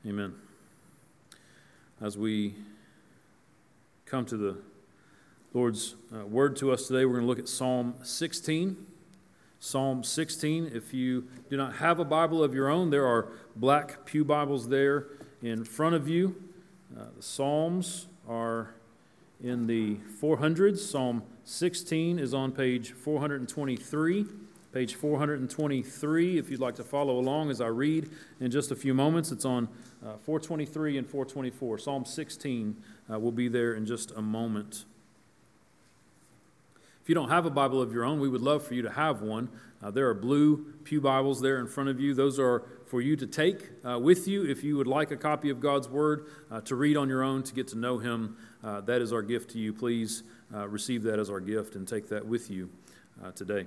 Amen. As we come to the Lord's word to us today, we're going to look at Psalm 16. Psalm 16. If you do not have a Bible of your own, there are black pew Bibles there in front of you. The Psalms are in the 400s. Psalm 16 is on page 423. Page 423, if you'd like to follow along as I read in just a few moments. It's on 423 and 424. Psalm 16 will be there in just a moment. If you don't have a Bible of your own, we would love for you to have one. There are blue pew Bibles there in front of you. Those are for you to take with you if you would like a copy of God's Word to read on your own, to get to know Him. That is our gift to you. Please receive that as our gift and take that with you today.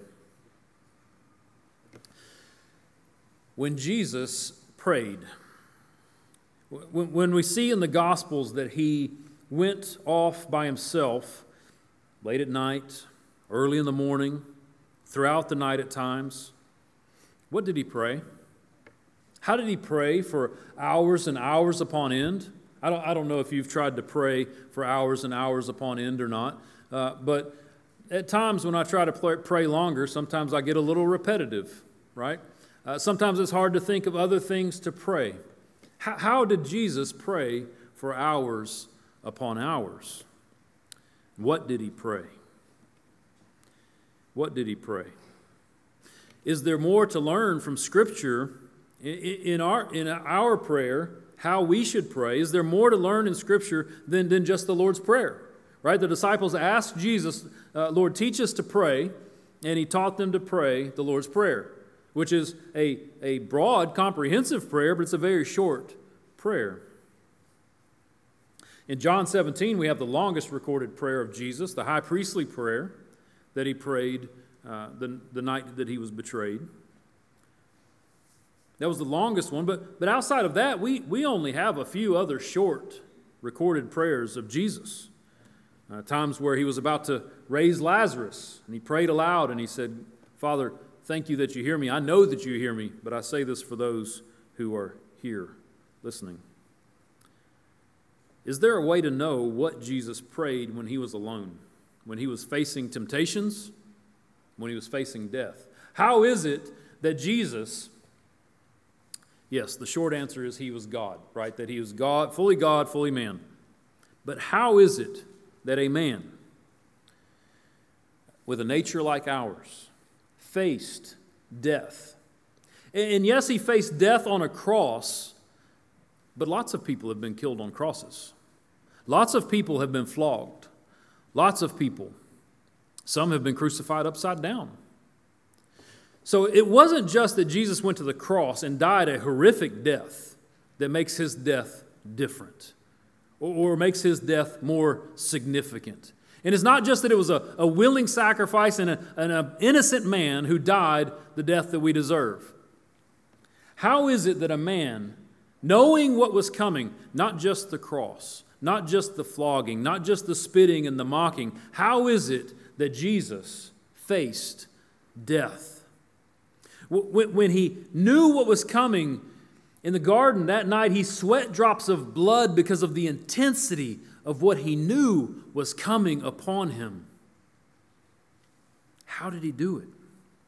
When Jesus prayed, when we see in the Gospels that He went off by Himself late at night, early in the morning, throughout the night at times, what did He pray? How did He pray for hours and hours upon end? I don't know if you've tried to pray for hours and hours upon end or not, but at times when I try to pray longer, sometimes I get a little repetitive, right? Sometimes it's hard to think of other things to pray. How did Jesus pray for hours upon hours? What did He pray? What did He pray? Is there more to learn from Scripture in our prayer, how we should pray? Is there more to learn in Scripture than just the Lord's Prayer? Right? The disciples asked Jesus, Lord, teach us to pray, and He taught them to pray the Lord's Prayer, which is a broad, comprehensive prayer, but it's a very short prayer. In John 17, we have the longest recorded prayer of Jesus, the high priestly prayer that He prayed the night that He was betrayed. That was the longest one, but outside of that, we only have a few other short recorded prayers of Jesus. Times where He was about to raise Lazarus, and He prayed aloud, and He said, Father, thank you that you hear me. I know that you hear me, but I say this for those who are here listening. Is there a way to know what Jesus prayed when He was alone? When He was facing temptations? When He was facing death? How is it that Jesus, yes, the short answer is He was God, right? That He was God, fully man. But how is it that a man with a nature like ours faced death? And yes, He faced death on a cross, but lots of people have been killed on crosses. Lots of people have been flogged. Lots of people. Some have been crucified upside down. So it wasn't just that Jesus went to the cross and died a horrific death that makes His death different or makes His death more significant. And it's not just that it was a willing sacrifice and an innocent man who died the death that we deserve. How is it that a man, knowing what was coming, not just the cross, not just the flogging, not just the spitting and the mocking, how is it that Jesus faced death? When He knew what was coming in the garden that night, He sweat drops of blood because of the intensity of what He knew was coming upon Him. How did He do it?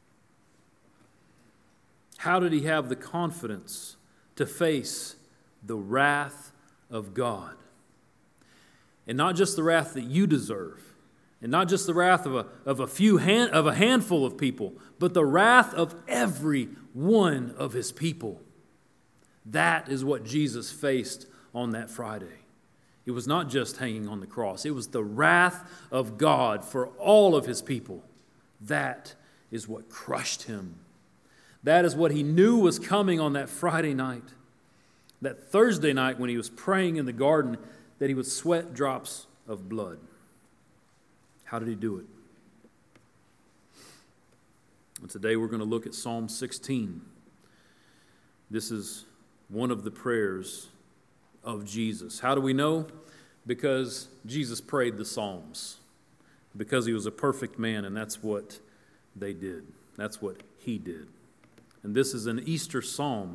How did He have the confidence to face the wrath of God? And not just the wrath that you deserve, and not just the wrath of a handful of people, but the wrath of every one of His people. That is what Jesus faced on that Friday. It was not just hanging on the cross. It was the wrath of God for all of His people. That is what crushed Him. That is what He knew was coming on that Friday night. That Thursday night when He was praying in the garden, that He would sweat drops of blood. How did He do it? And today we're going to look at Psalm 16. This is one of the prayers of Jesus. How do we know? Because Jesus prayed the Psalms. Because He was a perfect man, and that's what they did. That's what He did. And this is an Easter psalm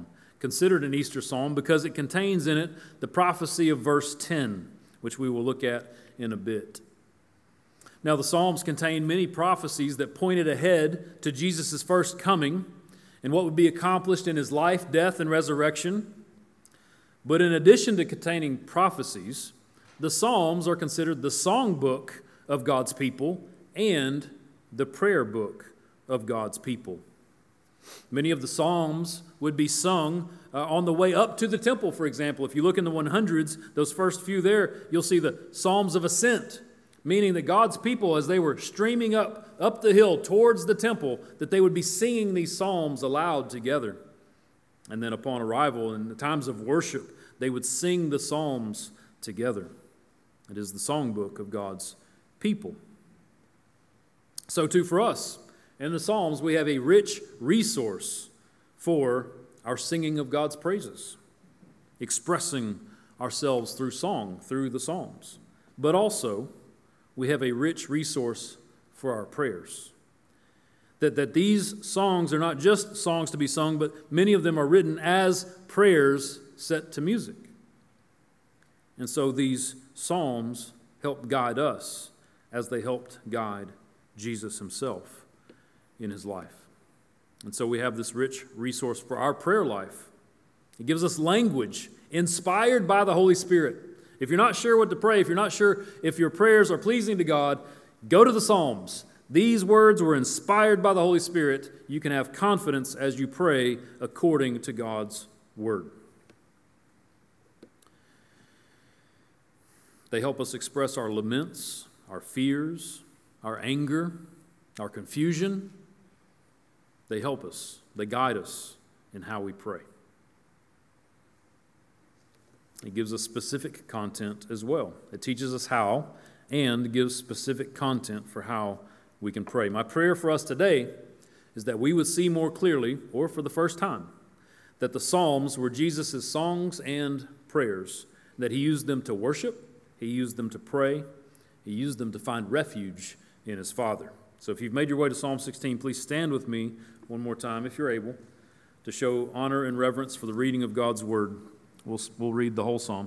considered an Easter psalm because it contains in it the prophecy of verse 10, which we will look at in a bit. Now, the Psalms contain many prophecies that pointed ahead to Jesus' first coming and what would be accomplished in his life, death, and resurrection. But in addition to containing prophecies, the Psalms are considered the songbook of God's people and the prayer book of God's people. Many of the Psalms would be sung on the way up to the temple, for example. If you look in the 100s, those first few there, you'll see the Psalms of Ascent, meaning that God's people, as they were streaming up the hill towards the temple, that they would be singing these psalms aloud together. And then upon arrival, in the times of worship, they would sing the psalms together. It is the songbook of God's people. So too for us. In the Psalms, we have a rich resource for our singing of God's praises, expressing ourselves through song, through the Psalms. But also, we have a rich resource for our prayers. That these songs are not just songs to be sung, but many of them are written as prayers set to music. And so these psalms help guide us as they helped guide Jesus himself in his life. And so we have this rich resource for our prayer life. It gives us language inspired by the Holy Spirit. If you're not sure what to pray, if you're not sure if your prayers are pleasing to God, go to the Psalms. These words were inspired by the Holy Spirit. You can have confidence as you pray according to God's word. They help us express our laments, our fears, our anger, our confusion. They help us. They guide us in how we pray. It gives us specific content as well. It teaches us how and gives specific content for how we can pray. My prayer for us today is that we would see more clearly, or for the first time, that the Psalms were Jesus' songs and prayers, that he used them to worship, he used them to pray, he used them to find refuge in his Father. So if you've made your way to Psalm 16, please stand with me one more time, if you're able, to show honor and reverence for the reading of God's word. We'll read the whole psalm.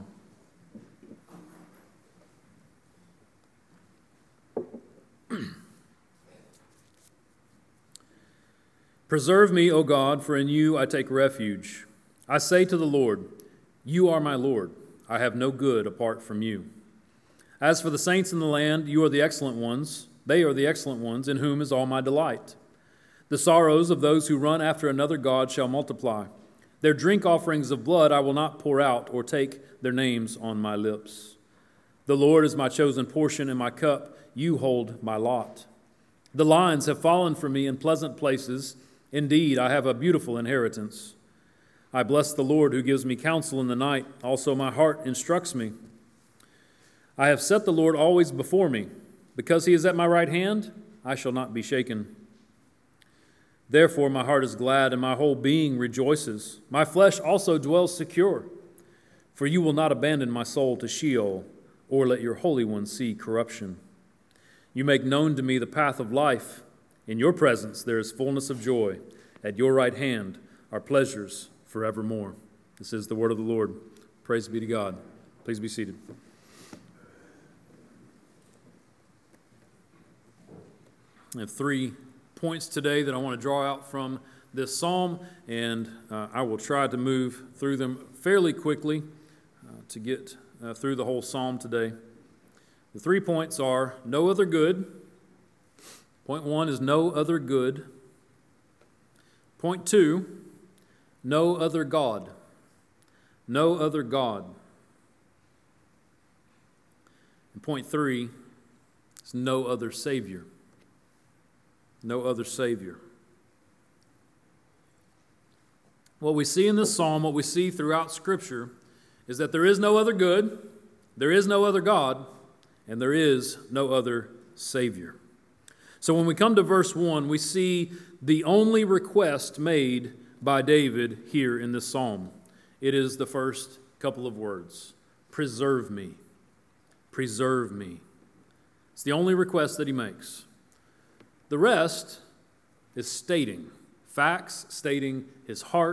Preserve me, O God, for in you I take refuge. I say to the Lord, you are my Lord. I have no good apart from you. As for the saints in the land, you are the excellent ones. They are the excellent ones, in whom is all my delight. The sorrows of those who run after another god shall multiply. Their drink offerings of blood I will not pour out, or take their names on my lips. The Lord is my chosen portion and my cup. You hold my lot. The lines have fallen for me in pleasant places. Indeed, I have a beautiful inheritance. I bless the Lord who gives me counsel in the night. Also my heart instructs me. I have set the Lord always before me. Because he is at my right hand, I shall not be shaken. Therefore my heart is glad and my whole being rejoices. My flesh also dwells secure. For you will not abandon my soul to Sheol, or let your Holy One see corruption. You make known to me the path of life. In your presence there is fullness of joy. At your right hand are pleasures forevermore. This is the word of the Lord. Praise be to God. Please be seated. I have 3 points today that I want to draw out from this psalm, and I will try to move through them fairly quickly to get through the whole psalm today. The 3 points are no other good. Point 1 is no other good. Point 2, no other God. No other God. And point 3 is no other Savior. No other Savior. What we see in this psalm, what we see throughout Scripture, is that there is no other good, there is no other God, and there is no other Savior. So when we come to verse 1, we see the only request made by David here in this psalm. It is the first couple of words. Preserve me. Preserve me. It's the only request that he makes. The rest is stating facts, stating his heart,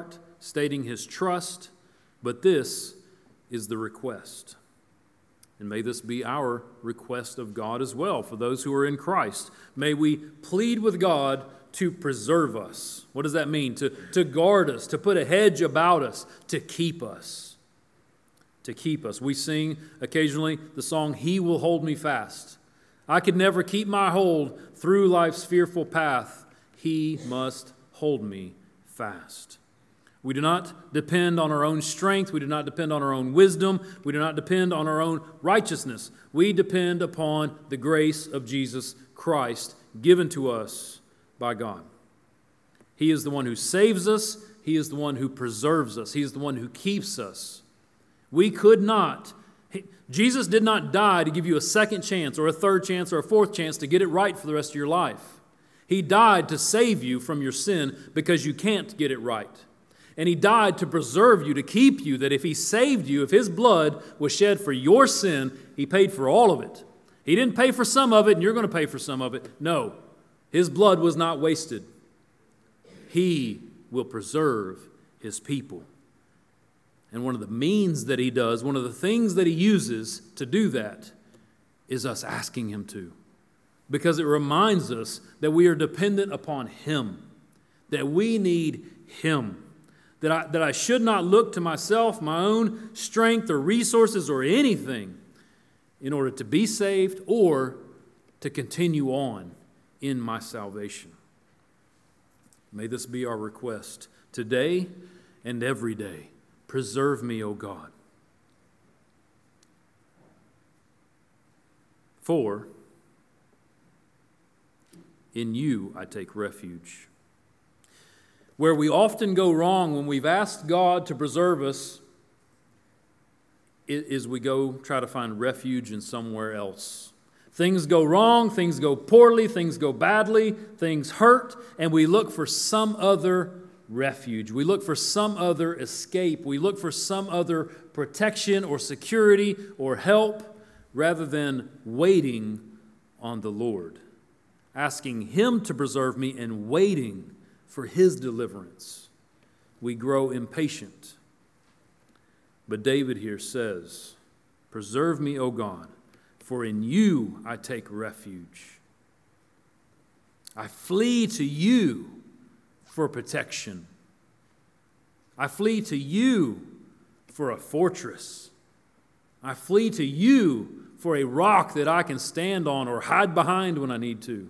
stating his trust, but this is the request. And may this be our request of God as well for those who are in Christ. May we plead with God to preserve us. What does that mean? To guard us, to put a hedge about us, to keep us. To keep us. We sing occasionally the song, He Will Hold Me Fast. I could never keep my hold through life's fearful path. He must hold me fast. We do not depend on our own strength. We do not depend on our own wisdom. We do not depend on our own righteousness. We depend upon the grace of Jesus Christ given to us by God. He is the one who saves us. He is the one who preserves us. He is the one who keeps us. We could not. Jesus did not die to give you a second chance or a third chance or a fourth chance to get it right for the rest of your life. He died to save you from your sin because you can't get it right. And He died to preserve you, to keep you, that if He saved you, if His blood was shed for your sin, He paid for all of it. He didn't pay for some of it and you're going to pay for some of it. No, His blood was not wasted. He will preserve His people. And one of the means that He does, one of the things that He uses to do that is us asking Him to. Because it reminds us that we are dependent upon Him, that we need Him. That I should not look to myself, my own strength or resources or anything in order to be saved or to continue on in my salvation. May this be our request today and every day. Preserve me, O God. 4, in you I take refuge. Where we often go wrong when we've asked God to preserve us is we go try to find refuge in somewhere else. Things go wrong, things go poorly, things go badly, things hurt, and we look for some other refuge. We look for some other escape. We look for some other protection or security or help rather than waiting on the Lord, asking Him to preserve me and waiting for His deliverance. We grow impatient. But David here says, preserve me, O God, for in you I take refuge. I flee to you for protection. I flee to you for a fortress. I flee to you for a rock that I can stand on or hide behind when I need to.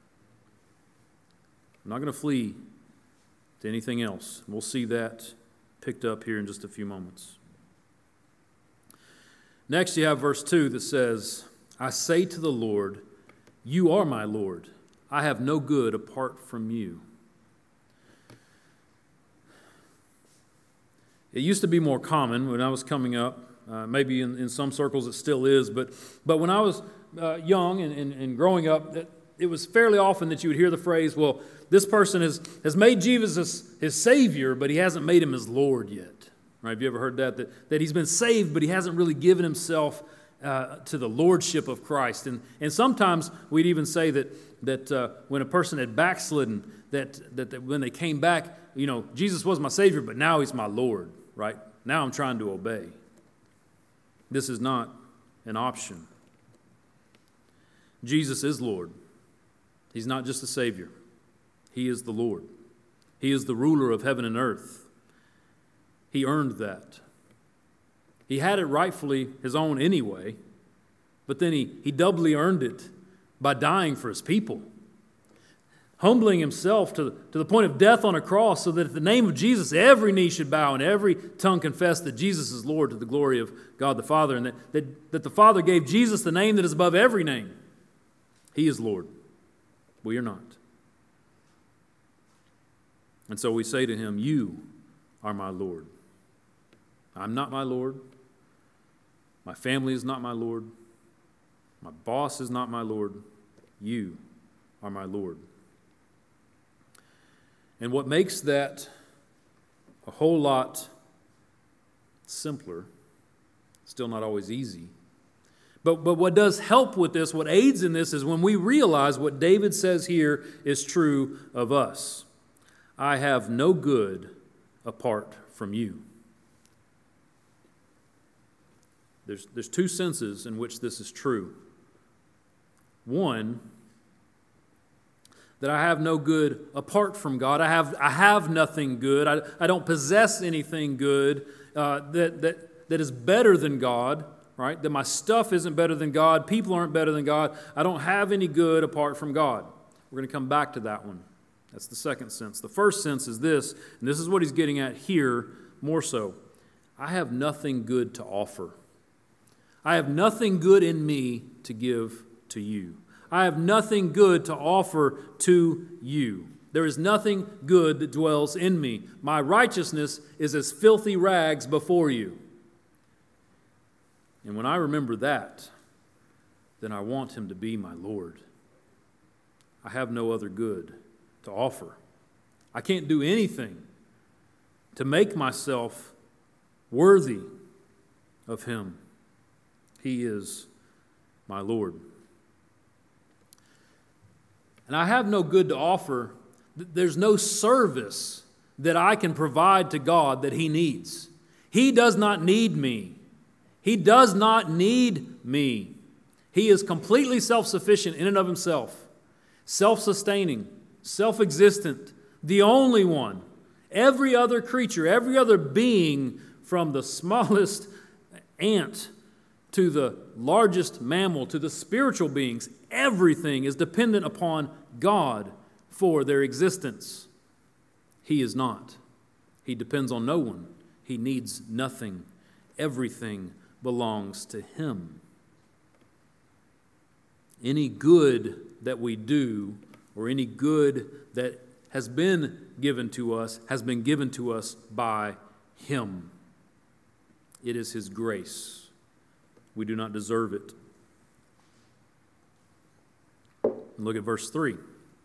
I'm not going to flee to anything else. We'll see that picked up here in just a few moments. Next, you have verse 2 that says, I say to the Lord, you are my Lord. I have no good apart from you. It used to be more common when I was coming up. Maybe in some circles it still is. But when I was young and growing up, it was fairly often that you would hear the phrase, well, this person has made Jesus his Savior, but he hasn't made Him his Lord yet. Right? Have you ever heard that? That he's been saved, but he hasn't really given himself to the Lordship of Christ. And sometimes we'd even say that when a person had backslidden, that when they came back, Jesus was my Savior, but now He's my Lord, right? Now I'm trying to obey. This is not an option. Jesus is Lord. He's not just a Savior. He is the Lord. He is the ruler of heaven and earth. He earned that. He had it rightfully His own anyway, but then he doubly earned it by dying for His people. Humbling Himself to the point of death on a cross so that at the name of Jesus every knee should bow and every tongue confess that Jesus is Lord to the glory of God the Father, and that the Father gave Jesus the name that is above every name. He is Lord. We are not. And so we say to Him, you are my Lord. I'm not my Lord. My family is not my Lord. My boss is not my Lord. You are my Lord. And what makes that a whole lot simpler, still not always easy, but what does help with this, what aids in this, is when we realize what David says here is true of us. I have no good apart from you. There's two senses in which this is true. One, that I have no good apart from God. I have nothing good. I don't possess anything good that is better than God, right? That my stuff isn't better than God. People aren't better than God. I don't have any good apart from God. We're going to come back to that one. That's the second sense. The first sense is this, and this is what he's getting at here more so. I have nothing good to offer. I have nothing good in me to give to you. I have nothing good to offer to you. There is nothing good that dwells in me. My righteousness is as filthy rags before you. And when I remember that, then I want him to be my Lord. I have no other good to offer. I can't do anything to make myself worthy of him. He is my Lord. And I have no good to offer. There's no service that I can provide to God that he needs. He does not need me. He does not need me. He is completely self-sufficient in and of himself, self-sustaining, self-existent, the only one. Every other creature, every other being, from the smallest ant to the largest mammal, to the spiritual beings, everything is dependent upon God for their existence. He is not. He depends on no one. He needs nothing. Everything belongs to him. Any good that we do, or any good that has been given to us, has been given to us by him. It is his grace. We do not deserve it. Look at verse 3.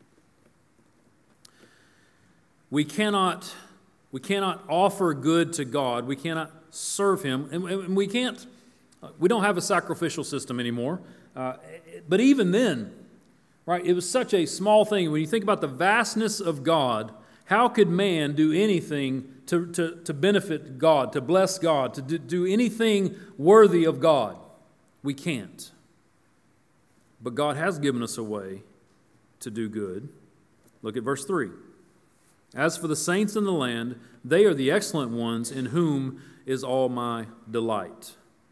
We cannot offer good to God. We cannot serve him. And we don't have a sacrificial system anymore. But even then, right, it was such a small thing. When you think about the vastness of God, how could man do anything to benefit God, to bless God, to do anything worthy of God? We can't. But God has given us a way to do good. Look at verse 3. As for the saints in the land, they are the excellent ones in whom is all my delight.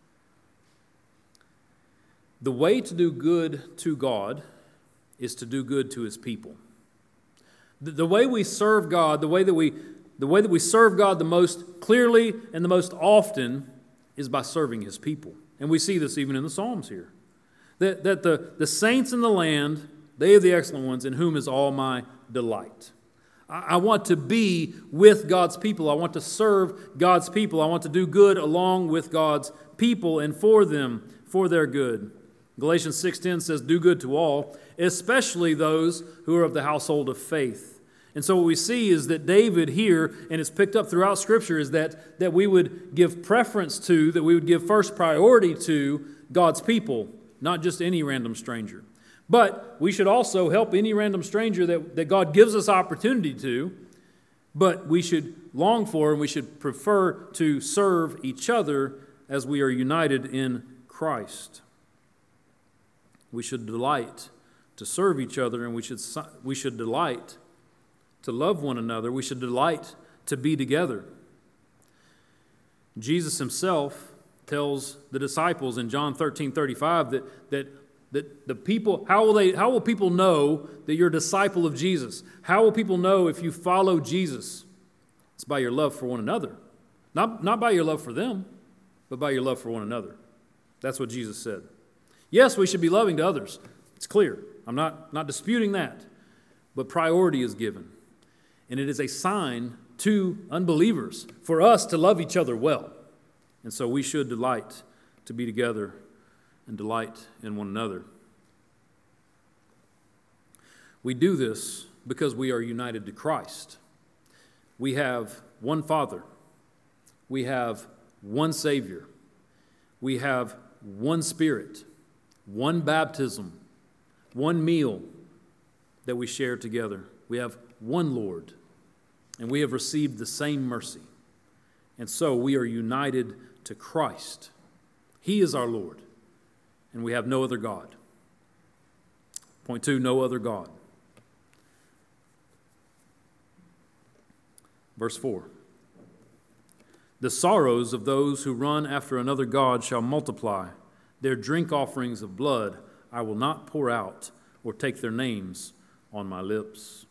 The way to do good to God is to do good to his people. The way we serve God, the way that we serve God the most clearly and the most often is by serving his people. And we see this even in the Psalms here. That the saints in the land, they are the excellent ones in whom is all my delight. I want to be with God's people. I want to serve God's people. I want to do good along with God's people and for them, for their good. Galatians 6:10 says, do good to all, especially those who are of the household of faith. And so what we see is that David here, and it's picked up throughout Scripture, is that we would give preference to, that we would give first priority to God's people, not just any random stranger. But we should also help any random stranger that God gives us opportunity to, but we should long for and we should prefer to serve each other as we are united in Christ. We should delight to serve each other, and we should delight to love one another. We should delight to be together. Jesus himself tells the disciples in John 13:35 that the people, how will people know that you're a disciple of Jesus? How will people know if you follow Jesus? It's by your love for one another. Not by your love for them, but by your love for one another. That's what Jesus said. Yes, we should be loving to others. It's clear. I'm not disputing that. But priority is given. And it is a sign to unbelievers for us to love each other well. And so we should delight to be together and delight in one another. We do this because we are united to Christ. We have one Father. We have one Savior. We have one Spirit, one baptism, one meal that we share together. We have one Lord, and we have received the same mercy. And so we are united to Christ. He is our Lord, and we have no other God. Point 2, no other God. Verse 4. The sorrows of those who run after another God shall multiply. Their drink offerings of blood I will not pour out, or take their names on my lips.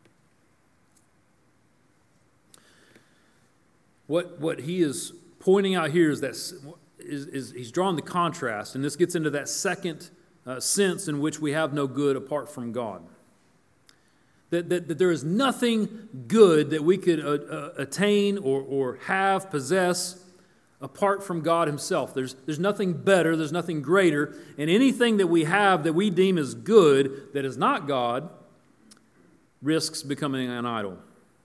What he is pointing out here is that he's drawn the contrast, and this gets into that second sense in which we have no good apart from God. That there is nothing good that we could attain or have, possess, apart from God himself. There's nothing better, there's nothing greater, and anything that we have that we deem as good that is not God risks becoming an idol.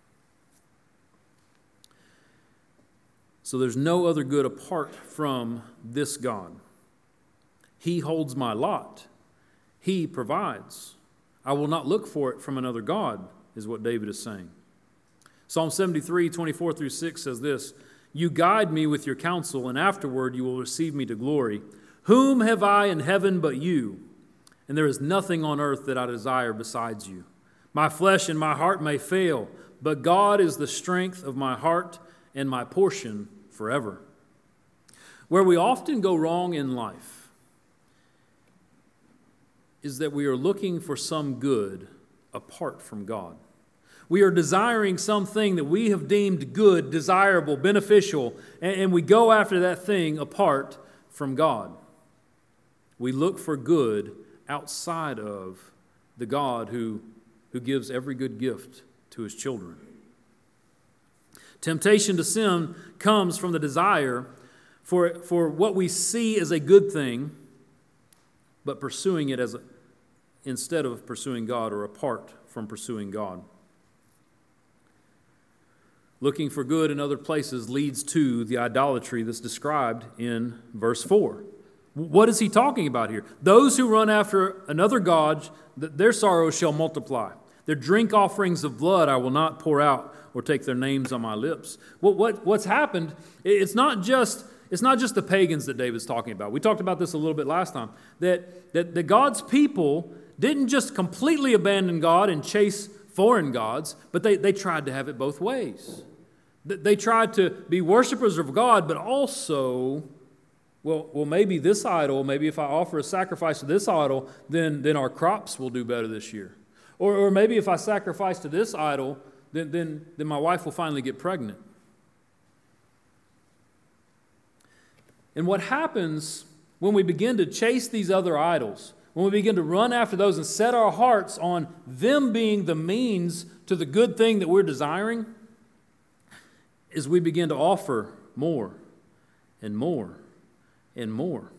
So there's no other good apart from this God. He holds my lot. He provides. I will not look for it from another God, is what David is saying. Psalm 73, 24 through 6 says this, You guide me with your counsel, and afterward you will receive me to glory. Whom have I in heaven but you? And there is nothing on earth that I desire besides you. My flesh and my heart may fail, but God is the strength of my heart and my portion forever. Where we often go wrong in life is that we are looking for some good apart from God. We are desiring something that we have deemed good, desirable, beneficial, and we go after that thing apart from God. We look for good outside of the God who gives every good gift to his children. Temptation to sin comes from the desire for what we see as a good thing, but pursuing it instead of pursuing God or apart from pursuing God. Looking for good in other places leads to the idolatry that's described in verse 4. What is he talking about here? Those who run after another god, their sorrows shall multiply. Their drink offerings of blood I will not pour out, or take their names on my lips. What's happened, it's not just the pagans that David's talking about. We talked about this a little bit last time, that God's people didn't just completely abandon God and chase foreign gods, but they tried to have it both ways. They tried to be worshipers of God, but also, well, maybe this idol, maybe if I offer a sacrifice to this idol, then our crops will do better this year. Or maybe if I sacrifice to this idol, then my wife will finally get pregnant. And what happens when we begin to chase these other idols, when we begin to run after those and set our hearts on them being the means to the good thing that we're desiring, is we begin to offer more and more and more.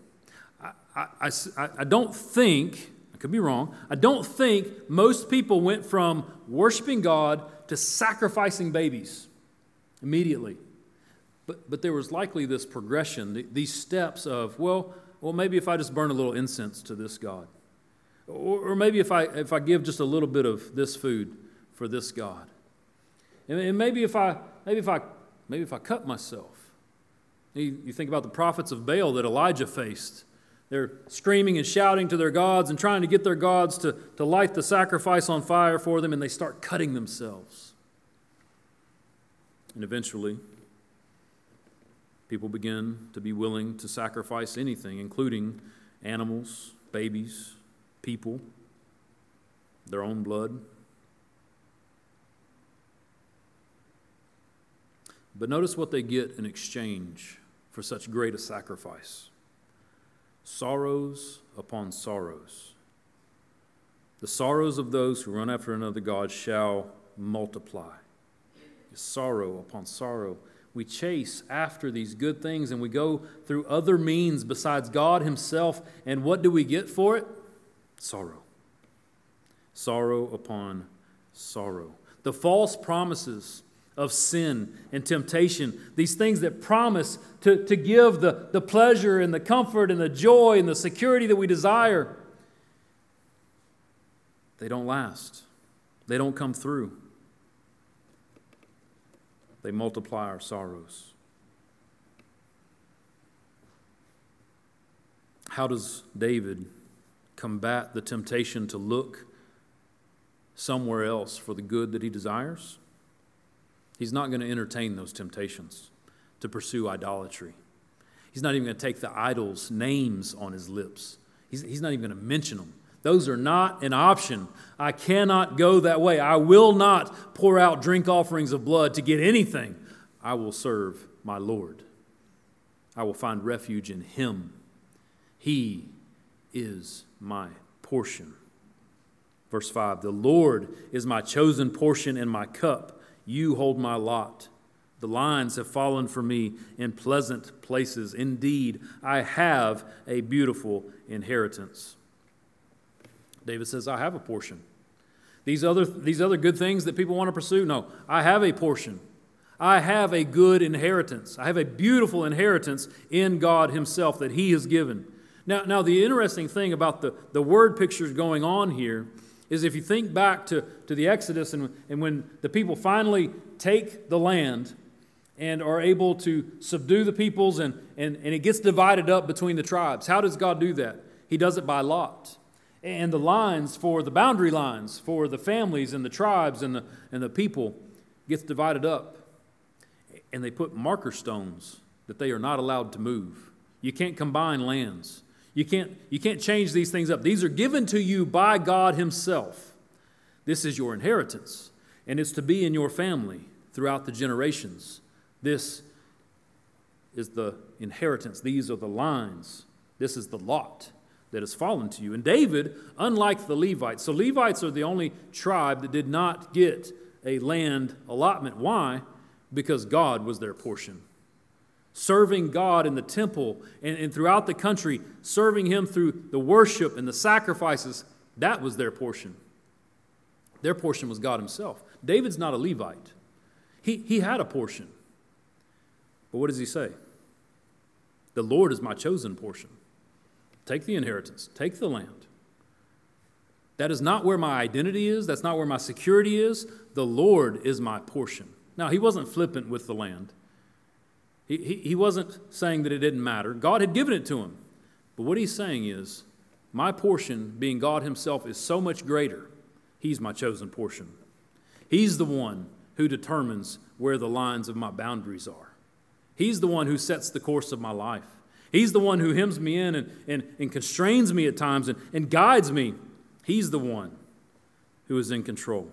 I don't think, I could be wrong, I don't think most people went from worshiping God to sacrificing babies immediately. But there was likely this progression, these steps of, well, maybe if I just burn a little incense to this God. Or maybe if I give just a little bit of this food for this God. And maybe if I cut myself. You think about the prophets of Baal that Elijah faced. They're screaming and shouting to their gods and trying to get their gods to light the sacrifice on fire for them, and they start cutting themselves. And eventually, people begin to be willing to sacrifice anything, including animals, babies, people, their own blood. But notice what they get in exchange for such great a sacrifice. Sorrows upon sorrows. The sorrows of those who run after another god shall multiply. Sorrow upon sorrow. We chase after these good things and we go through other means besides God himself. And what do we get for it? Sorrow. Sorrow upon sorrow. The false promises of sin and temptation, these things that promise to give the pleasure and the comfort and the joy and the security that we desire, they don't last. They don't come through. They multiply our sorrows. How does David combat the temptation to look somewhere else for the good that he desires? He's not going to entertain those temptations to pursue idolatry. He's not even going to take the idols' names on his lips. He's not even going to mention them. Those are not an option. I cannot go that way. I will not pour out drink offerings of blood to get anything. I will serve my Lord. I will find refuge in Him. He is my portion. Verse 5, the Lord is my chosen portion and my cup. You hold my lot. The lines have fallen for me in pleasant places. Indeed, I have a beautiful inheritance. David says, I have a portion. These other good things that people want to pursue, no, I have a portion. I have a good inheritance. I have a beautiful inheritance in God Himself that He has given. Now the interesting thing about the word pictures going on here is if you think back to the Exodus and when the people finally take the land and are able to subdue the peoples and it gets divided up between the tribes. How does God do that? He does it by lot. And the lines for the boundary lines for the families and the tribes and the people gets divided up. And they put marker stones that they are not allowed to move. You can't combine lands. You can't change these things up. These are given to you by God Himself. This is your inheritance, and it's to be in your family throughout the generations. This is the inheritance. These are the lines. This is the lot that has fallen to you. And David, unlike the Levites, so Levites are the only tribe that did not get a land allotment. Why? Because God was their portion. Serving God in the temple and throughout the country, serving Him through the worship and the sacrifices, that was their portion. Their portion was God Himself. David's not a Levite. He had a portion. But what does he say? The Lord is my chosen portion. Take the inheritance. Take the land. That is not where my identity is. That's not where my security is. The Lord is my portion. Now, he wasn't flippant with the land. He wasn't saying that it didn't matter. God had given it to him. But what he's saying is, my portion, being God Himself, is so much greater. He's my chosen portion. He's the one who determines where the lines of my boundaries are. He's the one who sets the course of my life. He's the one who hems me in and constrains me at times and guides me. He's the one who is in control.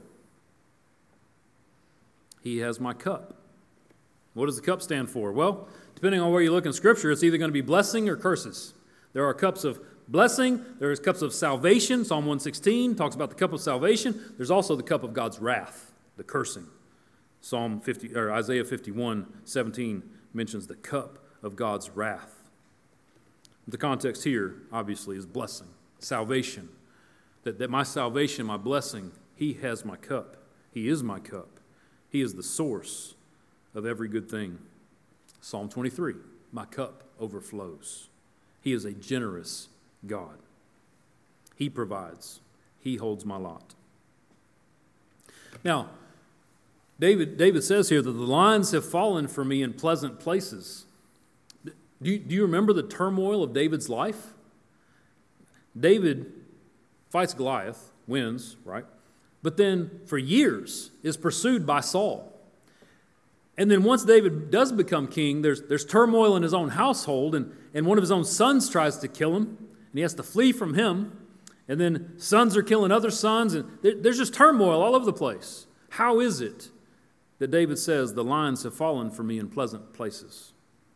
He has my cup. What does the cup stand for? Well, depending on where you look in Scripture, it's either going to be blessing or curses. There are cups of blessing. There is cups of salvation. Psalm 116 talks about the cup of salvation. There's also the cup of God's wrath, the cursing. Isaiah 51:17 mentions the cup of God's wrath. The context here, obviously, is blessing, salvation. That my salvation, my blessing, He has my cup. He is my cup. He is the source of every good thing. Psalm 23, my cup overflows. He is a generous God. He provides. He holds my lot. Now, David says here that the lines have fallen for me in pleasant places. Do you remember the turmoil of David's life? David fights Goliath, wins, right? But then for years is pursued by Saul. And then once David does become king, there's turmoil in his own household, and one of his own sons tries to kill him, and he has to flee from him. And then sons are killing other sons, and there's just turmoil all over the place. How is it that David says, the lines have fallen for me in pleasant places?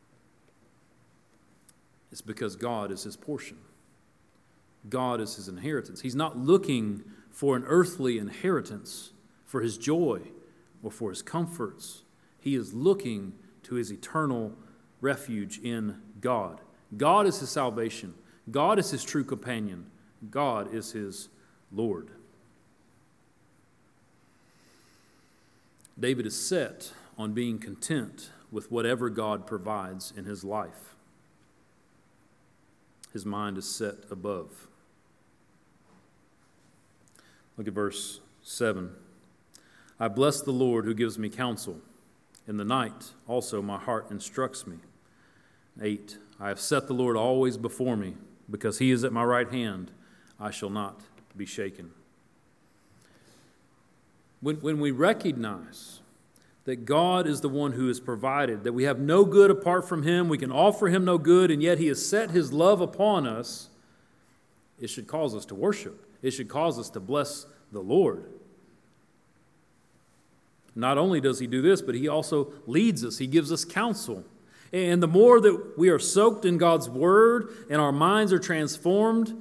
It's because God is his portion. God is his inheritance. He's not looking for an earthly inheritance for his joy or for his comforts. He is looking to his eternal refuge in God. God is his salvation. God is his true companion. God is his Lord. David is set on being content with whatever God provides in his life. His mind is set above. Look at verse 7. I bless the Lord who gives me counsel. In the night also my heart instructs me. 8. I have set the Lord always before me. Because he is at my right hand, I shall not be shaken. When we recognize that God is the one who has provided, that we have no good apart from him, we can offer him no good, and yet he has set his love upon us, it should cause us to worship. It should cause us to bless the Lord. Not only does he do this, but he also leads us. He gives us counsel. And the more that we are soaked in God's word and our minds are transformed,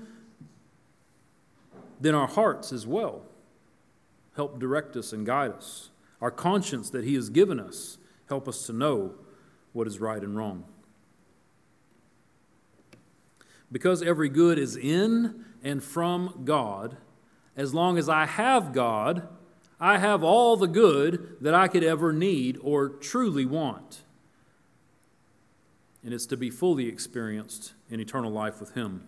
then our hearts as well help direct us and guide us. Our conscience that he has given us help us to know what is right and wrong. Because every good is in and from God, as long as I have God, I have all the good that I could ever need or truly want. And it's to be fully experienced in eternal life with him.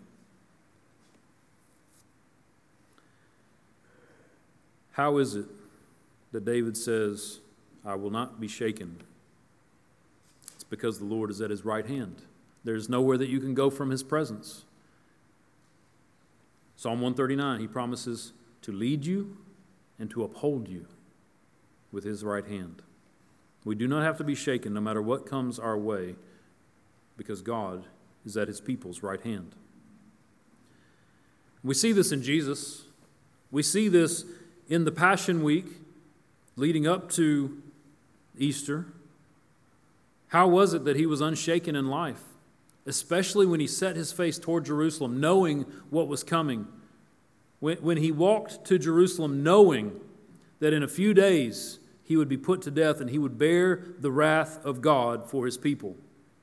How is it that David says, I will not be shaken? It's because the Lord is at his right hand. There's nowhere that you can go from his presence. Psalm 139, he promises to lead you and to uphold you with his right hand. We do not have to be shaken no matter what comes our way, because God is at his people's right hand. We see this in Jesus. We see this in the Passion Week leading up to Easter. How was it that he was unshaken in life, especially when he set his face toward Jerusalem, knowing what was coming? When he walked to Jerusalem knowing that in a few days he would be put to death and he would bear the wrath of God for his people.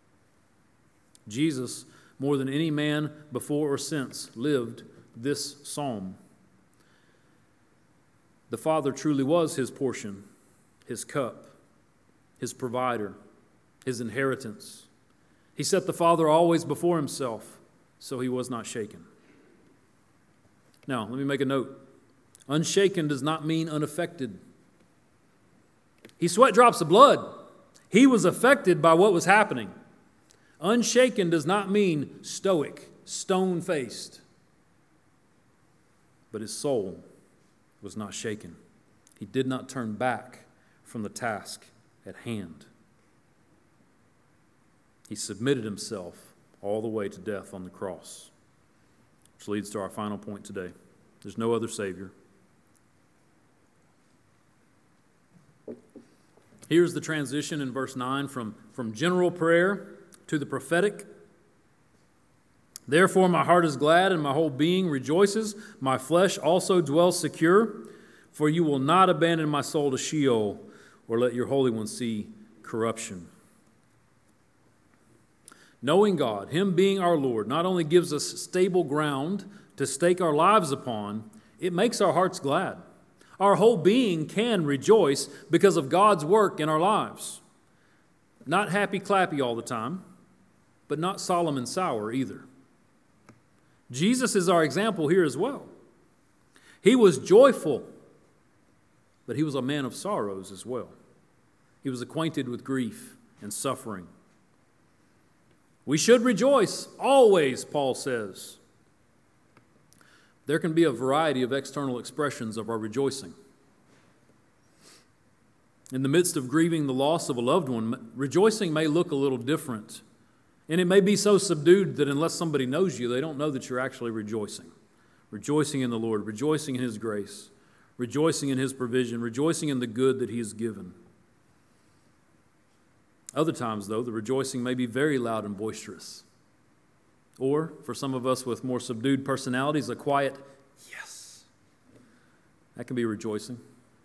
Jesus, more than any man before or since, lived this psalm. The Father truly was his portion, his cup, his provider, his inheritance. He set the Father always before himself, so he was not shaken. Now, let me make a note. Unshaken does not mean unaffected. He sweat drops of blood. He was affected by what was happening. Unshaken does not mean stoic, stone-faced. But his soul was not shaken. He did not turn back from the task at hand. He submitted himself all the way to death on the cross. Which leads to our final point today. There's no other Savior. Here's the transition in verse 9 from general prayer to the prophetic. Therefore my heart is glad and my whole being rejoices. My flesh also dwells secure, for you will not abandon my soul to Sheol or let your Holy One see corruption. Knowing God, him being our Lord, not only gives us stable ground to stake our lives upon, it makes our hearts glad. Our whole being can rejoice because of God's work in our lives. Not happy-clappy all the time, but not solemn and sour either. Jesus is our example here as well. He was joyful, but he was a man of sorrows as well. He was acquainted with grief and suffering. We should rejoice always, Paul says. There can be a variety of external expressions of our rejoicing. In the midst of grieving the loss of a loved one, rejoicing may look a little different. And it may be so subdued that unless somebody knows you, they don't know that you're actually rejoicing. Rejoicing in the Lord, rejoicing in his grace, rejoicing in his provision, rejoicing in the good that he has given. Other times, though, the rejoicing may be very loud and boisterous. Or, for some of us with more subdued personalities, a quiet yes. That can be rejoicing.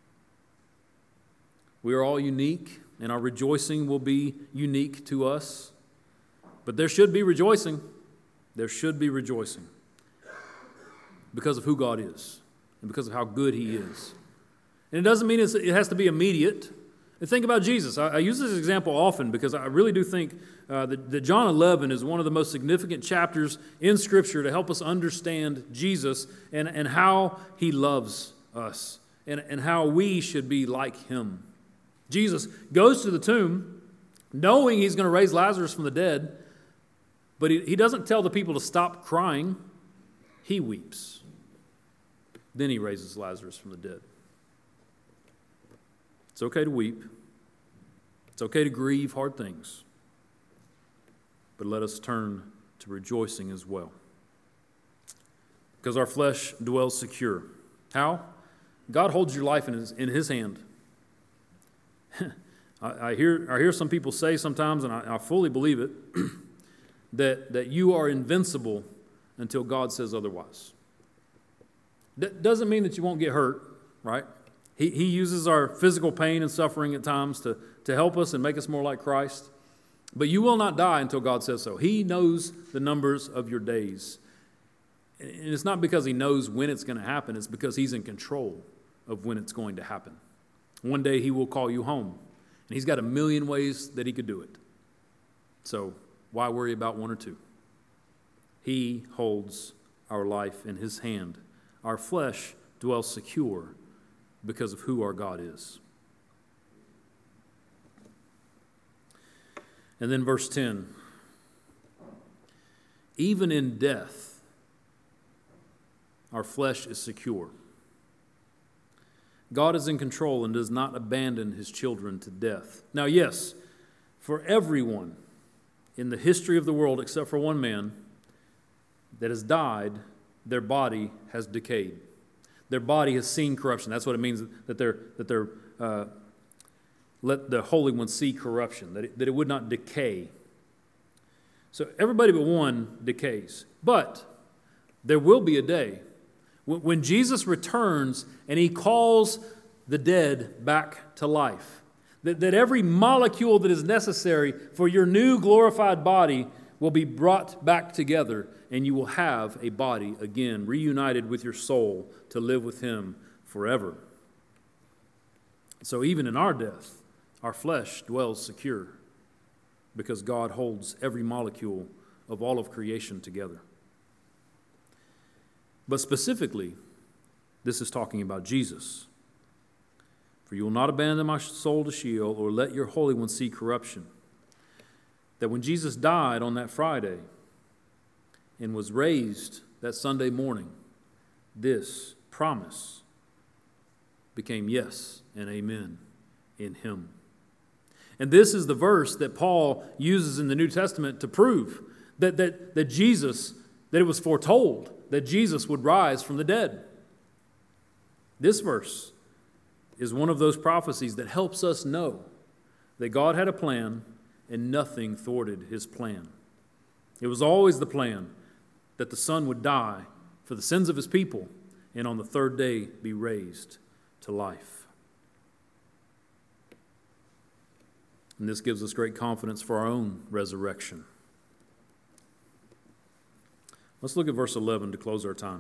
We are all unique, and our rejoicing will be unique to us. But there should be rejoicing. There should be rejoicing. Because of who God is, and because of how good he is. And it doesn't mean it has to be immediate. And think about Jesus. I use this example often because I really do think that John 11 is one of the most significant chapters in Scripture to help us understand Jesus and how he loves us and how we should be like him. Jesus goes to the tomb knowing he's going to raise Lazarus from the dead, But he doesn't tell the people to stop crying. He weeps. Then he raises Lazarus from the dead. It's okay to weep. It's okay to grieve hard things. But let us turn to rejoicing as well. Because our flesh dwells secure. How? God holds your life in His hand. I hear some people say sometimes, and I fully believe it, that you are invincible until God says otherwise. That doesn't mean that you won't get hurt, right? He uses our physical pain and suffering at times to help us and make us more like Christ. But you will not die until God says so. He knows the numbers of your days. And it's not because He knows when it's going to happen. It's because He's in control of when it's going to happen. One day He will call you home. And He's got a million ways that He could do it. So why worry about one or two? He holds our life in His hand. Our flesh dwells secure because of who our God is. And then verse 10. Even in death, our flesh is secure. God is in control and does not abandon His children to death. Now, yes, for everyone in the history of the world except for one man that has died, their body has decayed. Their body has seen corruption. That's what it means that they're let the Holy One see corruption, that it would not decay. So everybody but one decays. But there will be a day when Jesus returns and He calls the dead back to life. That every molecule that is necessary for your new glorified body will be brought back together, and you will have a body again, reunited with your soul to live with Him forever. So even in our death, our flesh dwells secure because God holds every molecule of all of creation together. But specifically, this is talking about Jesus. For you will not abandon my soul to Sheol or let your Holy One see corruption. That when Jesus died on that Friday and was raised that Sunday morning, this promise became yes and amen in Him. And this is the verse that Paul uses in the New Testament to prove that Jesus, that it was foretold that Jesus would rise from the dead. This verse is one of those prophecies that helps us know that God had a plan and nothing thwarted His plan. It was always the plan that the Son would die for the sins of His people and on the third day be raised to life. And this gives us great confidence for our own resurrection. Let's look at verse 11 to close our time.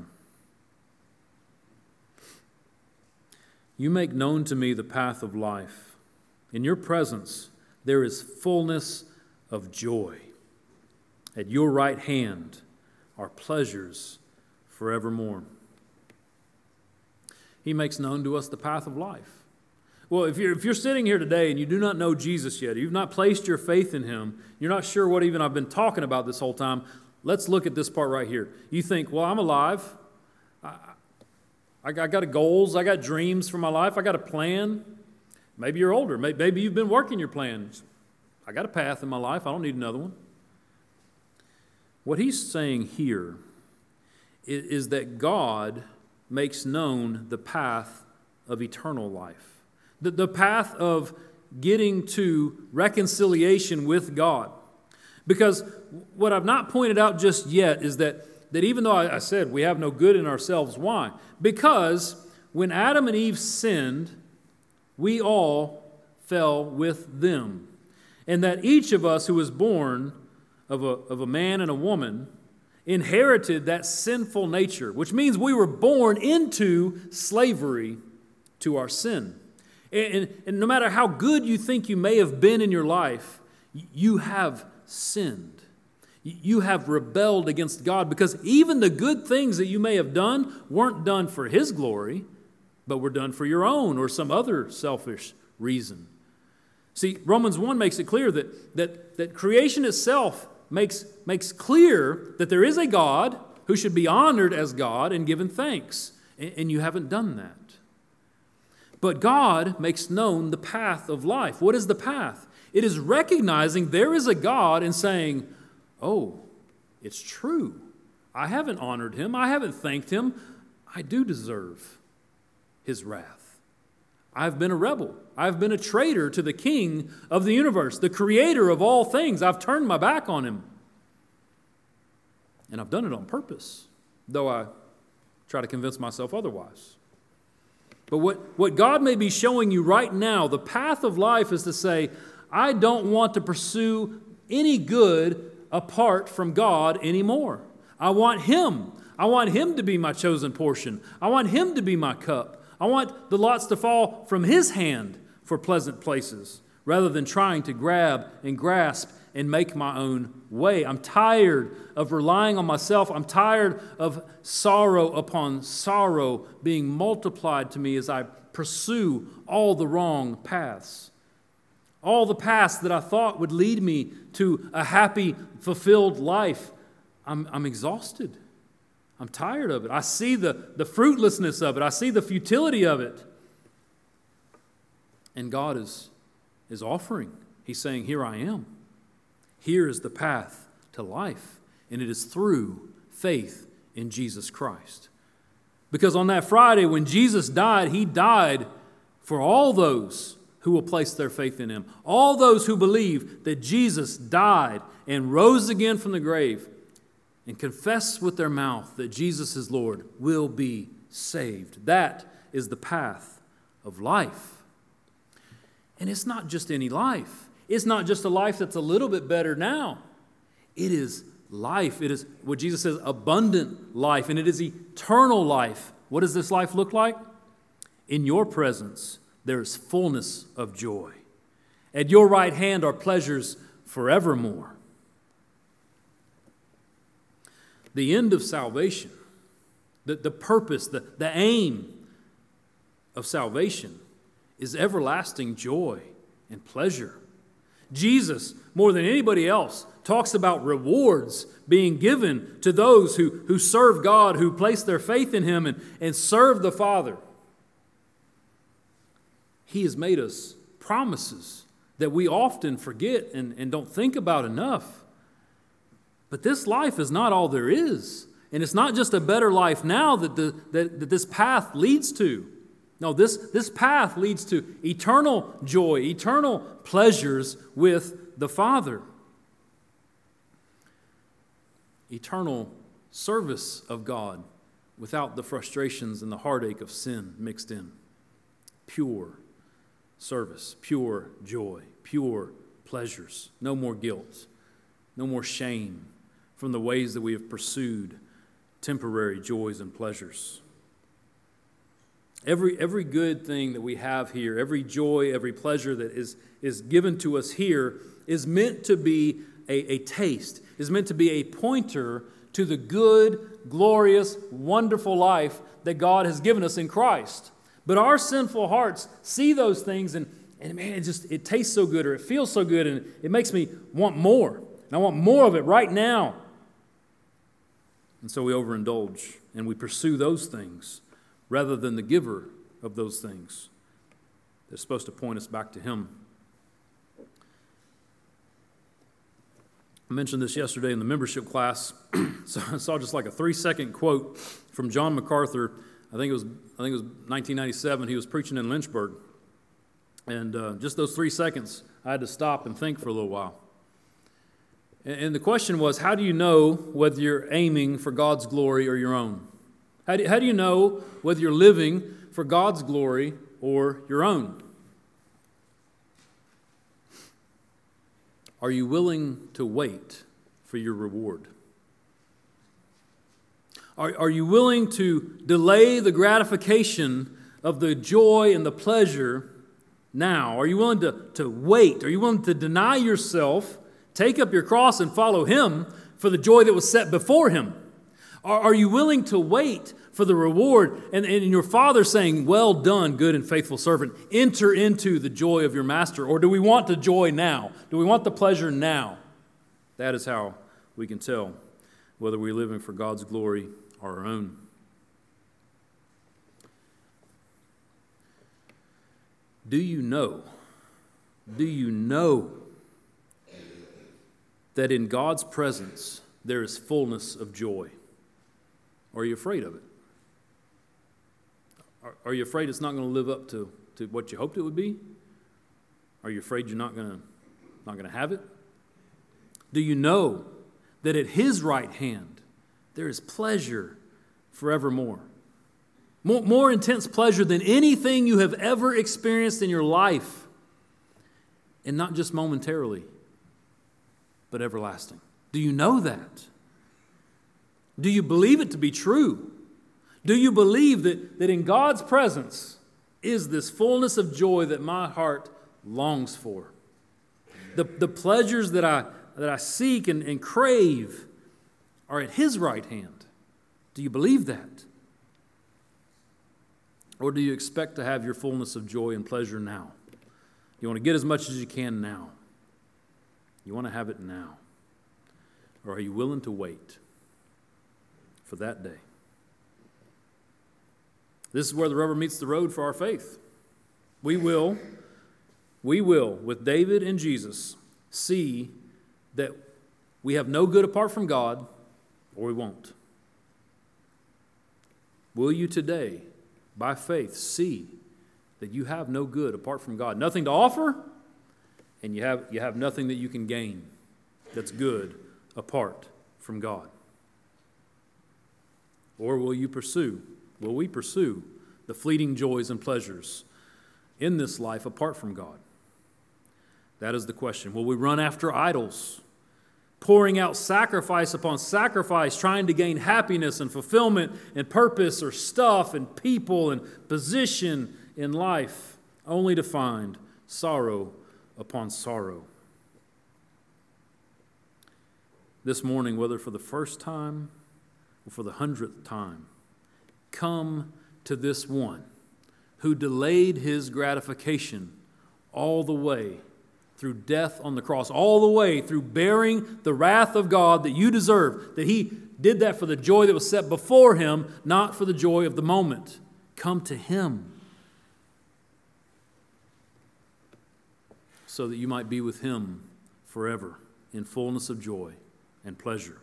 You make known to me the path of life. In your presence there is fullness of joy. At your right hand are pleasures forevermore. He makes known to us the path of life. Well, if you're sitting here today and you do not know Jesus yet, you've not placed your faith in Him, you're not sure what even I've been talking about this whole time, let's look at this part right here. You think, well, I'm alive. I got goals. I got dreams for my life. I got a plan. Maybe you're older. Maybe you've been working your plans. I got a path in my life. I don't need another one. What he's saying here is that God makes known the path of eternal life. The path of getting to reconciliation with God. Because what I've not pointed out just yet is that even though I said we have no good in ourselves, why? Because when Adam and Eve sinned, we all fell with them. And that each of us who was born of a man and a woman inherited that sinful nature, which means we were born into slavery to our sin. And no matter how good you think you may have been in your life, you have sinned. You have rebelled against God because even the good things that you may have done weren't done for His glory, but were done for your own or some other selfish reason. See, Romans 1 makes it clear that creation itself makes clear that there is a God who should be honored as God and given thanks. And you haven't done that. But God makes known the path of life. What is the path? It is recognizing there is a God and saying, oh, it's true. I haven't honored him. I haven't thanked him. I do deserve his wrath. I've been a rebel. I've been a traitor to the King of the universe, the creator of all things. I've turned my back on him. And I've done it on purpose, though I try to convince myself otherwise. But what God may be showing you right now, the path of life is to say, I don't want to pursue any good apart from God anymore. I want him. I want him to be my chosen portion. I want him to be my cup. I want the lots to fall from his hand for pleasant places, rather than trying to grab and grasp and make my own way. I'm tired of relying on myself. I'm tired of sorrow upon sorrow being multiplied to me as I pursue all the wrong paths. All the paths that I thought would lead me to a happy, fulfilled life. I'm exhausted. I'm tired of it. I see the fruitlessness of it. I see the futility of it. And God is offering. He's saying, here I am. Here is the path to life. And it is through faith in Jesus Christ. Because on that Friday when Jesus died, he died for all those who will place their faith in him. All those who believe that Jesus died and rose again from the grave and confess with their mouth that Jesus is Lord will be saved. That is the path of life. And it's not just any life. It's not just a life that's a little bit better now. It is life. It is what Jesus says, abundant life, and it is eternal life. What does this life look like? In your presence, there is fullness of joy. At your right hand are pleasures forevermore. The end of salvation, the purpose, the aim of salvation is everlasting joy and pleasure. Jesus, more than anybody else, talks about rewards being given to those who serve God, who place their faith in him and serve the Father. He has made us promises that we often forget and don't think about enough. But this life is not all there is. And it's not just a better life now that this path leads to. No, this path leads to eternal joy, eternal pleasures with the Father. Eternal service of God without the frustrations and the heartache of sin mixed in. Pure service, pure joy, pure pleasures. No more guilt, no more shame from the ways that we have pursued temporary joys and pleasures. Every good thing that we have here, every joy, every pleasure that is given to us here is meant to be a taste, is meant to be a pointer to the good, glorious, wonderful life that God has given us in Christ. But our sinful hearts see those things and man, it tastes so good or it feels so good and it makes me want more. And I want more of it right now. And so we overindulge and we pursue those things rather than the giver of those things that's supposed to point us back to him. I mentioned this yesterday in the membership class. So I saw just like a 3-second quote from John MacArthur. I think it was 1997. He was preaching in Lynchburg. And just those 3 seconds, I had to stop and think for a little while. And the question was, how do you know whether you're aiming for God's glory or your own? How do you know whether you're living for God's glory or your own? Are you willing to wait for your reward? Are you willing to delay the gratification of the joy and the pleasure now? Are you willing to wait? Are you willing to deny yourself, take up your cross and follow him for the joy that was set before him? Are you willing to wait for the reward and your Father saying, well done, good and faithful servant, enter into the joy of your master? Or do we want the joy now? Do we want the pleasure now? That is how we can tell whether we're living for God's glory or our own. Do you know that in God's presence there is fullness of joy? Or are you afraid of it? Are you afraid it's not going to live up to what you hoped it would be? Are you afraid you're not going to have it? Do you know that at His right hand there is pleasure forevermore? More intense pleasure than anything you have ever experienced in your life. And not just momentarily, but everlasting. Do you know that? Do you believe it to be true? Do you believe that in God's presence is this fullness of joy that my heart longs for? The pleasures that I seek and crave are at His right hand. Do you believe that? Or do you expect to have your fullness of joy and pleasure now? You want to get as much as you can now. You want to have it now. Or are you willing to wait for that day? This is where the rubber meets the road for our faith. We will, with David and Jesus, see that we have no good apart from God, or we won't. Will you today, by faith, see that you have no good apart from God? Nothing to offer, and you have nothing that you can gain that's good apart from God. Or will we pursue the fleeting joys and pleasures in this life apart from God? That is the question. Will we run after idols, pouring out sacrifice upon sacrifice, trying to gain happiness and fulfillment and purpose or stuff and people and position in life, only to find sorrow upon sorrow? This morning, whether for the first time or for the 100th time, come to this one who delayed His gratification all the way through death on the cross, all the way through bearing the wrath of God that you deserve, that He did that for the joy that was set before Him, not for the joy of the moment. Come to Him so that you might be with Him forever in fullness of joy and pleasure.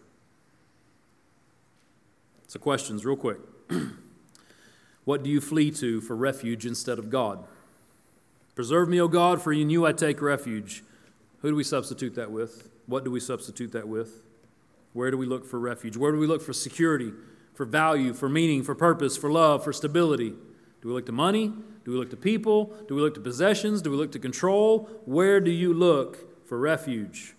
So questions real quick. What do you flee to for refuge instead of God? Preserve me, O God, for in you I take refuge. Who do we substitute that with? What do we substitute that with? Where do we look for refuge? Where do we look for security, for value, for meaning, for purpose, for love, for stability? Do we look to money? Do we look to people? Do we look to possessions? Do we look to control? Where do you look for refuge?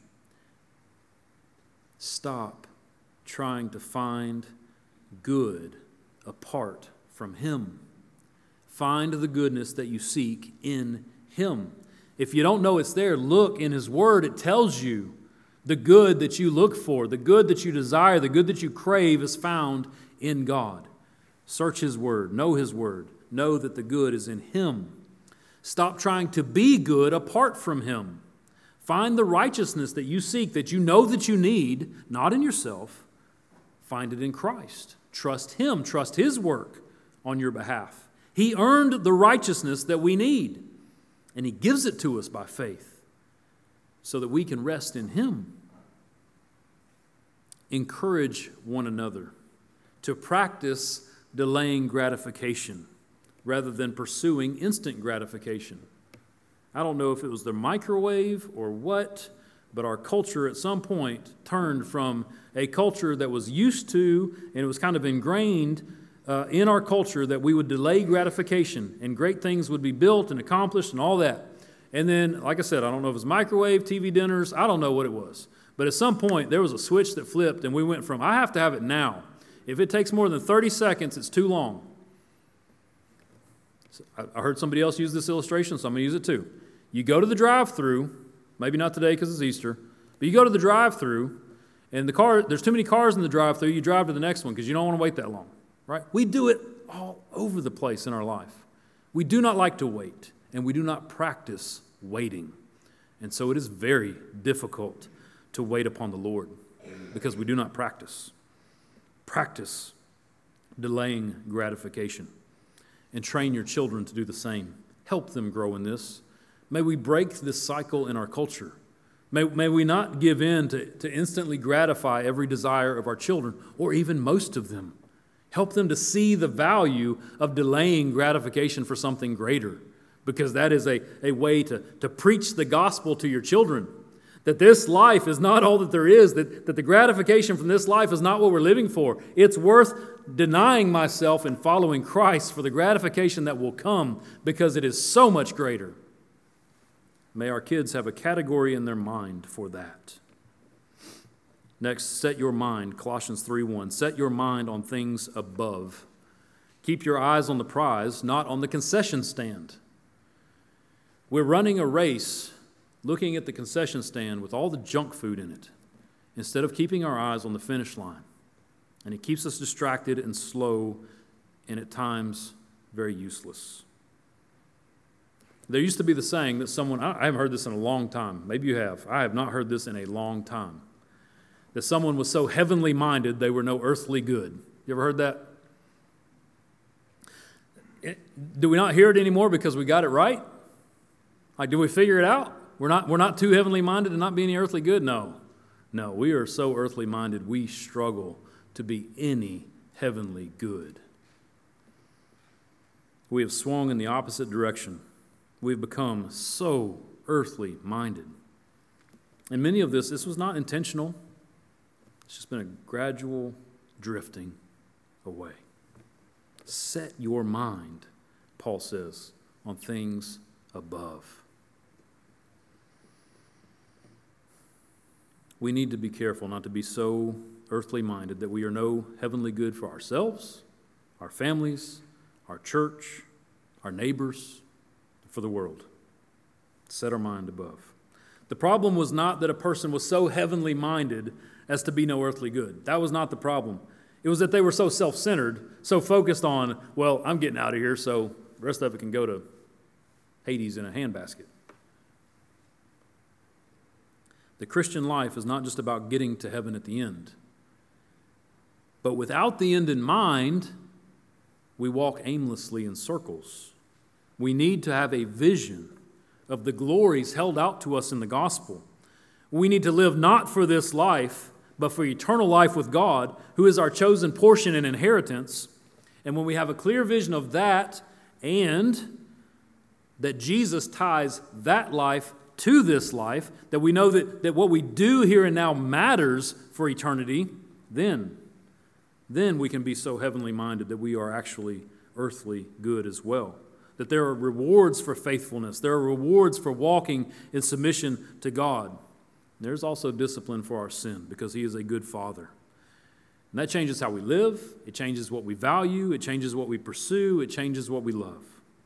Stop trying to find good apart from Him. Find the goodness that you seek in Him. If you don't know it's there, look in His Word. It tells you the good that you look for, the good that you desire, the good that you crave is found in God. Search His Word. Know His Word. Know that the good is in Him. Stop trying to be good apart from Him. Find the righteousness that you seek, that you know that you need, not in yourself. Find it in Christ. Trust Him. Trust His work on your behalf. He earned the righteousness that we need, and He gives it to us by faith so that we can rest in Him. Encourage one another to practice delaying gratification rather than pursuing instant gratification. I don't know if it was the microwave or what, but our culture at some point turned from a culture that was used to, and it was kind of ingrained in our culture, that we would delay gratification and great things would be built and accomplished and all that. And then, like I said, I don't know if it was microwave, TV dinners, I don't know what it was. But at some point, there was a switch that flipped and we went from, I have to have it now. If it takes more than 30 seconds, it's too long. So I heard somebody else use this illustration, so I'm going to use it too. You go to the drive-thru, maybe not today because it's Easter, but you go to the drive-thru and there's too many cars in the drive-thru, you drive to the next one because you don't want to wait that long. Right? We do it all over the place in our life. We do not like to wait, and we do not practice waiting. And so it is very difficult to wait upon the Lord because we do not practice. Practice delaying gratification and train your children to do the same. Help them grow in this. May we break this cycle in our culture. May we not give in to instantly gratify every desire of our children, or even most of them. Help them to see the value of delaying gratification for something greater, because that is a way to preach the gospel to your children, that this life is not all that there is, that the gratification from this life is not what we're living for. It's worth denying myself and following Christ for the gratification that will come, because it is so much greater. May our kids have a category in their mind for that. Next, set your mind, Colossians 3:1. Set your mind on things above. Keep your eyes on the prize, not on the concession stand. We're running a race looking at the concession stand with all the junk food in it, instead of keeping our eyes on the finish line. And it keeps us distracted and slow, and at times very useless. There used to be the saying that someone, I haven't heard this in a long time, maybe you have, I have not heard this in a long time, that someone was so heavenly minded they were no earthly good. You ever heard that? Do we not hear it anymore because we got it right? Like, do we figure it out? We're not too heavenly minded to not be any earthly good? No, we are so earthly minded we struggle to be any heavenly good. We have swung in the opposite direction. We've become so earthly minded. And many of this was not intentional. It's just been a gradual drifting away. Set your mind, Paul says, on things above. We need to be careful not to be so earthly minded that we are no heavenly good for ourselves, our families, our church, our neighbors, for the world. Set our mind above. The problem was not that a person was so heavenly minded as to be no earthly good. That was not the problem. It was that they were so self-centered, so focused on, well, I'm getting out of here, so the rest of it can go to Hades in a handbasket. The Christian life is not just about getting to heaven at the end. But without the end in mind, we walk aimlessly in circles. We need to have a vision of the glories held out to us in the gospel. We need to live not for this life, but for eternal life with God, who is our chosen portion and inheritance. And when we have a clear vision of that, and that Jesus ties that life to this life, that we know that what we do here and now matters for eternity, then we can be so heavenly minded that we are actually earthly good as well. That there are rewards for faithfulness. There are rewards for walking in submission to God. There's also discipline for our sin, because He is a good Father. And that changes how we live. It changes what we value. It changes what we pursue. It changes what we love.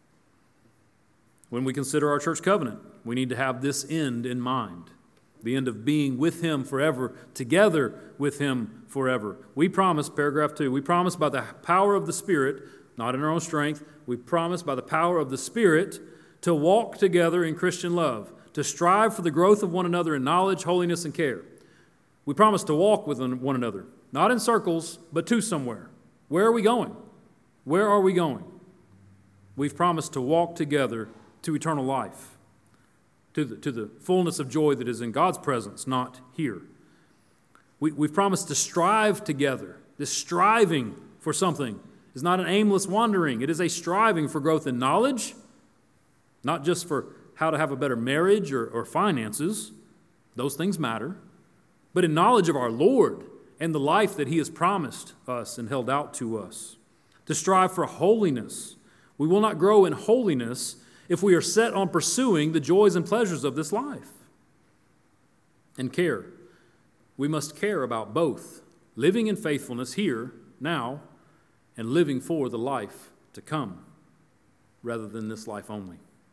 When we consider our church covenant, we need to have this end in mind. The end of being with Him forever, together with Him forever. We promise, paragraph 2, we promise by the power of the Spirit, not in our own strength, we promise by the power of the Spirit to walk together in Christian love, to strive for the growth of one another in knowledge, holiness, and care. We promise to walk with one another, not in circles, but to somewhere. Where are we going? Where are we going? We've promised to walk together to eternal life, to the fullness of joy that is in God's presence, not here. We've promised to strive together. This striving for something is not an aimless wandering. It is a striving for growth in knowledge, not just for how to have a better marriage or finances. Those things matter. But in knowledge of our Lord and the life that He has promised us and held out to us. To strive for holiness. We will not grow in holiness if we are set on pursuing the joys and pleasures of this life. And care. We must care about both. Living in faithfulness here, now, and living for the life to come, rather than this life only.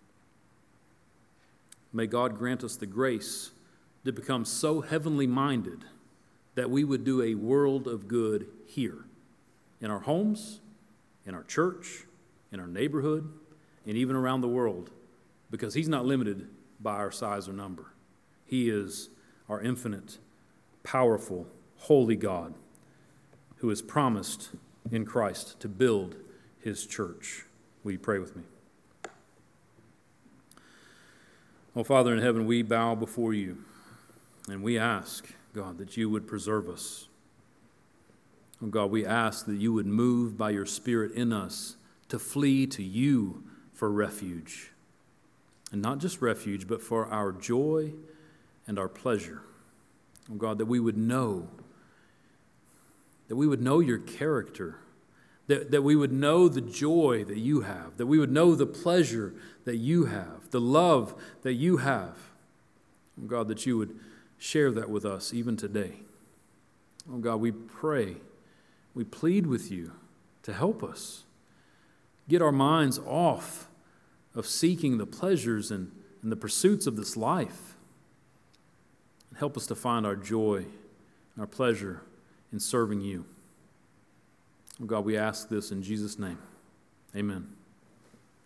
May God grant us the grace to become so heavenly minded that we would do a world of good here, in our homes, in our church, in our neighborhood, and even around the world, because He's not limited by our size or number. He is our infinite powerful, holy God who has promised in Christ to build his church. Will you pray with me? Oh, Father in heaven, we bow before you, and we ask, God, that you would preserve us. Oh, God, we ask that you would move by your Spirit in us to flee to you for refuge. And not just refuge, but for our joy and our pleasure. Oh, God, that we would know your character, that we would know the joy that you have, that we would know the pleasure that you have, the love that you have. Oh, God, that you would share that with us even today. Oh, God, we pray, we plead with you to help us. Get our minds off of seeking the pleasures and the pursuits of this life. And help us to find our joy and our pleasure in serving you. Oh God, we ask this in Jesus' name. Amen.